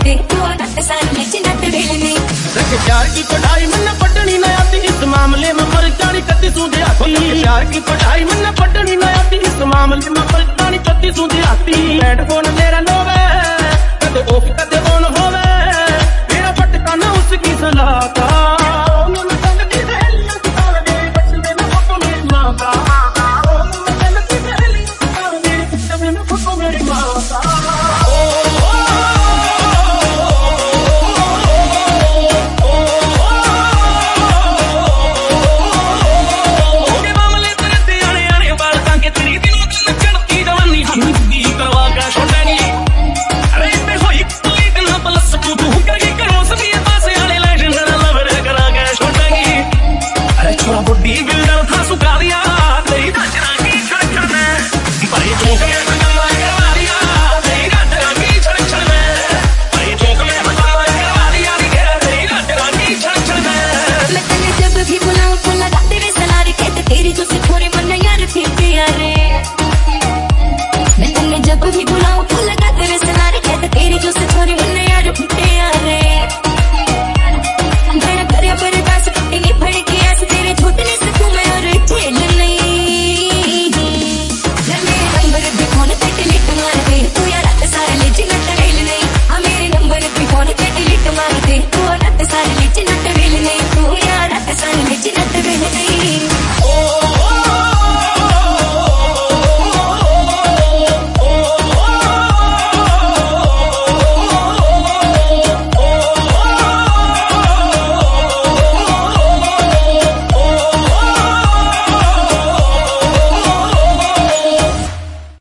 प्यार की पढ़ाई मन पढ़नी न आती, इस मामले में मर जानी कति सूझे आती। प्यार की पढ़ाई मन पढ़नी न आती, इस मामले में मर जानी कति सूझे आती। हेडफोन मेरा लोवे कदे ऑफ कदे ऑन होवे, मेरा पटका ना उसकी सलाह का। मेरी माँ का